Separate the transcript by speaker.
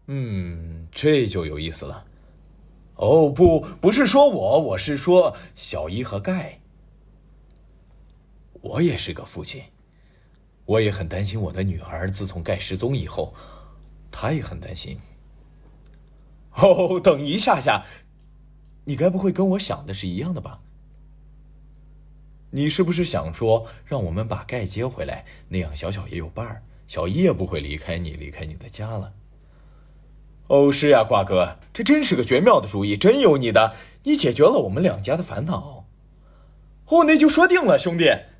Speaker 1: 这就有意思了。哦，不是说我是说小一和盖。我也是个父亲，我也很担心我的女儿。自从盖失踪以后，她也很担心。哦，等一下，你该不会跟我想的是一样的吧？你是不是想说让我们把盖接回来，那样小小也有伴儿，小一也不会离开你的家了？哦，是呀，瓜哥，这真是个绝妙的主意，真有你的，你解决了我们两家的烦恼。哦，那就说定了，兄弟。